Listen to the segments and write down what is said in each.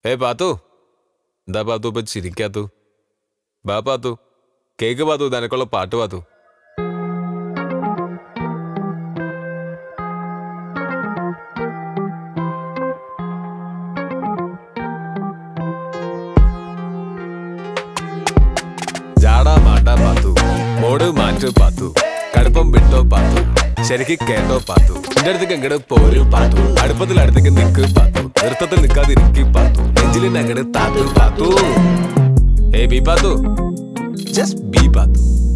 പാത്തു, എന്താ പാത്തു ഇപ്പൊ ചിരിക്കാത്തു? ബാ പാത്തു, കേക്ക് പാത്തു, നിനക്കുള്ള പാട്ട് പാത്തു. ജാടാ മാട്ടാ പാത്തു, മോട് മാറ്റു പാത്തു, കടുപ്പം വിട്ടോ പാത്തു, ശരിക്ക് കേട്ടോ പാത്തു, എന്റെ അടുത്തേക്ക് എങ്ങട് പോരു പാത്തു, അടുപ്പത്തിൽ അടുത്തേക്ക് നിക്ക് പാത്തു, നൃത്തത്തിൽ നിൽക്കാതിരിക്കി പാത്തു, നെഞ്ചിലിന് അങ്ങട് താത്തു പാത്തു. ഏ be Pathu, just be Pathu.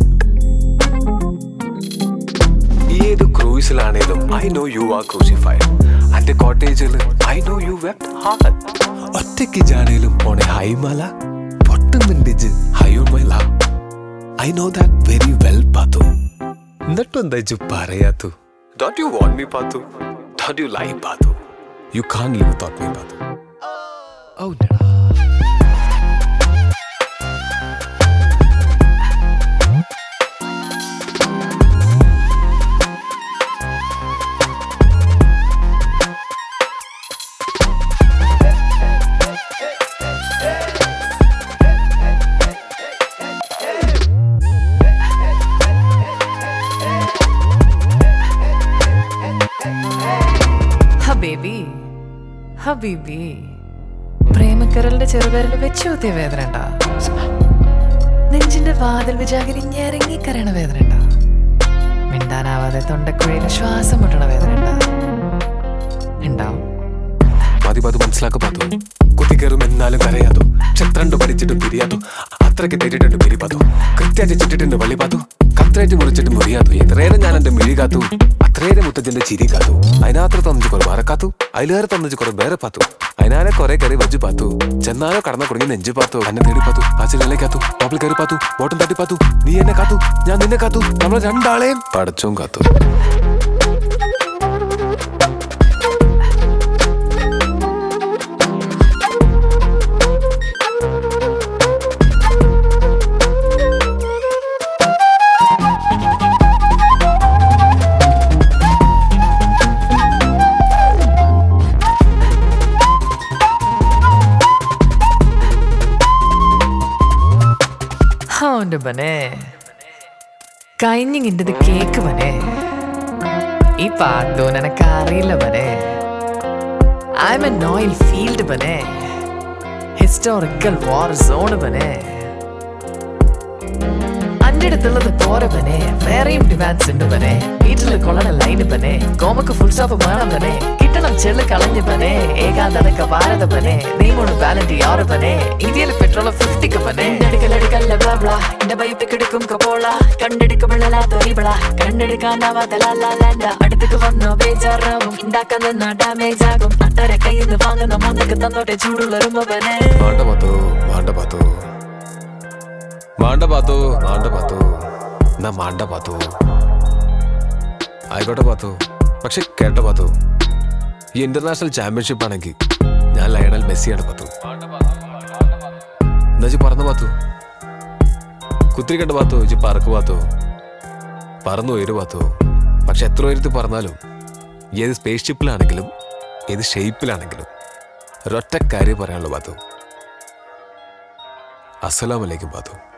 ഏത് ക്രൂസിലാണേലും I know you are crucified. അന്റെ കോട്ടേജിൽ I know you wept heart. ഒറ്റയ്ക്ക് ജാണേലും പോണെ ഹൈമല പൊട്ടുന്നുണ്ടിച്ച് ഹയോമല. I know that very well, Patu. എന്നിട്ടും എന്താ ഇജ്ജ് പറയാത്തു? Don't you want me, Patu? Don't you like Patu? You can't live without me, Patu. Oh, no. ഹബീബി, പ്രേമക്കരലിന്റെ ചെറുപേരില് വെച്ചുകുത്തിയ വേദന ഉണ്ടാ? നെഞ്ചിന്റെ വാതിൽ വിചാകരി ഞെരങ്ങിക്കരയണ വേദന ഉണ്ടാ? മിണ്ടാനാവാതെ തൊണ്ടക്കുഴയിൽ ശ്വാസം മുട്ടണ വേദന ഉണ്ടാവും. മനസ്സിലാക്ക പാത്തു, കുത്തിക്കയറും എന്നാലും കരയാത്തു, ചത്രണ്ട് പഠിച്ചിട്ടും പിരിയാത്തു, അത്രയ്ക്ക് തെറ്റിട്ടുണ്ട് പിരി പാത്തു, കൃത്യമായിട്ട് ചുറ്റിട്ടുണ്ട് വള്ളി പാത്തു, കത്രയായിട്ട് മുറിച്ചിട്ട് മുറിയാത്തു, എത്രയേരം ഞാൻ എന്റെ മിഴി കാത്തു, അത്രയേരം മുത്തച്ഛന്റെ ചിരി കാത്തു, അതിനകത്ത് തന്നിച്ച് കുറെ മറക്കാത്തു, അതിലേറെ തന്നിച്ച് കുറെ വേറെ പാത്തു, അതിനാലെ കുറെ കറി വെച്ച് പാത്തു, ചെന്നാലോ കടന്ന കുടുങ്ങി നെഞ്ചു പാത്തു, എന്നെ തേടി പാത്തു, പാച്ചിലെ കാത്തു, ടോപ്പിൽ കയറി പാത്തു, ബോട്ടം തട്ടി പാത്തു, നീ എന്നെ കാത്തു, ഞാൻ നിന്നെ കാത്തു, നമ്മൾ രണ്ടാളെയും പടച്ചും കാത്തു. കഴിഞ്ഞിങ്ങിൻ്റെ കേക്ക് പനെ ഈ പാത്തു എനക്ക് അറിയില്ല പനെ. ഐ എം എൻ ഓയിൽ ഫീൽഡ് പനെ, ഹിസ്റ്റോറിക്കൽ വാർ സോൺ പനെ. അന്റെ അടുത്തുള്ളത് പോരെ പനെ, വേറെയും ഡിമാൻഡ്സ് ഉണ്ട് പനെ. വീട്ടില് കൊള്ളണ ലൈന് പനെ, കോമക്ക് ഫുൾ സ്റ്റോപ്പ് വേണം പനെ. കിട്ടണം ചെള്ളു കളഞ്ഞു പനെ, ഏകാന്തടക്ക ഭാരത പനെ. നീമോണ് ബാലന്റ് യാറ് പനെ, ഇന്ത്യയിൽ പെട്രോൾ 50 പനെ. ബൈപ്പിക്കെടുക്കും കപോള, കണ്ടെടുക്കുമ്പോഴല്ലാത്തൊരിബള, കണ്ടെടുക്കാനാവാത്ത ലാലാലാൻഡ. അടുത്തേക്ക് വന്നോ ബേജാറാവും, ഉണ്ടാക്കാൻ നിന്നാ ഡാമേജ് ആകും. അട്ടര കയ്യിന്ന് വാങ്ങുന്ന മൂന്നൊക്കെ തന്നോട്ടെ ചൂടുള്ളൊരുമ്പ പനെ. മാണ്ട പാത്തു, മാണ്ട പാത്തു, മാണ്ട പാത്തു, എന്നാ മാണ്ട പാത്തു. ആയിക്കോട്ടെ പാത്തു, പക്ഷെ കേട്ട പാത്തു, ഈ ഇന്റർനാഷണൽ ചാമ്പ്യൻഷിപ്പ് ആണെങ്കിൽ ഞാൻ ലയണൽ മെസ്സിയാണ് പാത്തു. എന്നാ പറന്നു പാത്തു, കുത്തിരിക്കണ്ട പാത്തു, ഇജ്ജ് പറക്ക് പാത്തു, പറന്നു ഉയരു പാത്തു. പക്ഷെ എത്ര ഉയരത്തിൽ പറഞ്ഞാലും, ഏത് സ്പേസ് ഷിപ്പിലാണെങ്കിലും ഏത് ഷേപ്പിലാണെങ്കിലും ഒരൊറ്റ കാര്യം പറയാനുള്ളൂ പാത്തു, അസ്സലാമു അലൈക്കും പാത്തു.